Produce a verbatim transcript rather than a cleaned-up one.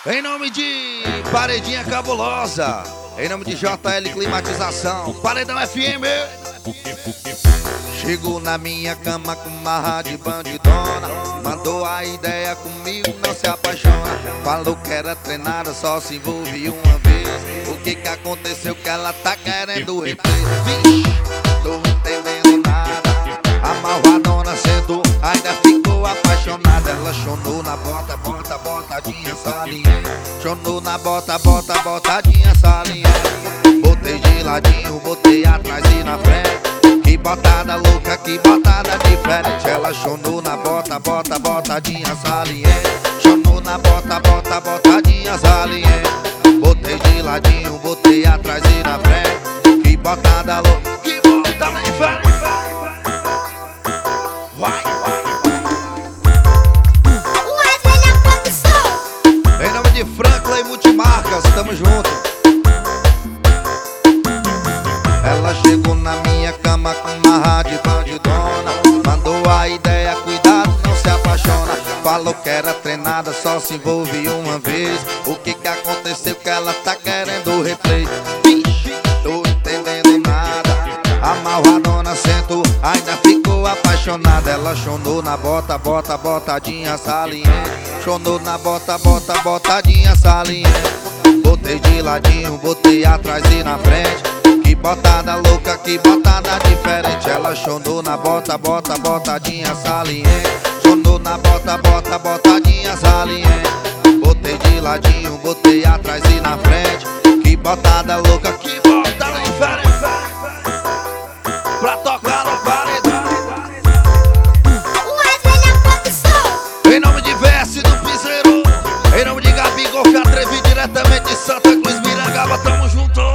Em nome de Paredinha Cabulosa, em nome de J L Climatização, Paredão F M. Chegou na minha cama com uma rádio bandidona, mandou a ideia comigo, não se apaixona. Falou que era treinada, só se envolve uma vez. O que que aconteceu que ela tá querendo replay? Vixe, tô entendendo nada. A malvadona sentou, ainda ficou apaixonada. Ela chonou na bota, bota, botadinha salinha. Chonou na bota, bota, botadinha salinha. Botei de ladinho, botei atrás e na frente. Que botada louca, que botada diferente. Ela chonou na bota, bota, botadinha saliente. Chonou na bota, bota, botadinha saliente. Botei de ladinho, botei atrás e na frente. Que botada louca, que botada diferente. Vai, vai. Em nome de Franklin Multimarcas, tamo junto. Ela chegou na minha cama com uma rádio bandidona, mandou a ideia, cuidado, não se apaixona. Falou que era treinada, só se envolve uma vez. O que que aconteceu que ela tá querendo replay? Vixe, tô entendendo nada. A malvadona sentou, ainda ficou apaixonada. Ela chonou na bota, bota, botadinha saliente. Chonou na bota, bota, botadinha saliente. Botei de ladinho, botei atrás e na frente. Que botada louca, que botada diferente. Ela chonou na bota, bota, botadinha saliente. Chonou na bota, bota, botadinha saliente. Botei de ladinho, botei atrás e na frente. Que botada louca, que botada diferente. Pra tocar no paredão. Em nome de Verse do Piseiro, em nome de Gabigol, que atrevi diretamente de Santa Cruz, Mirangaba, tamo junto.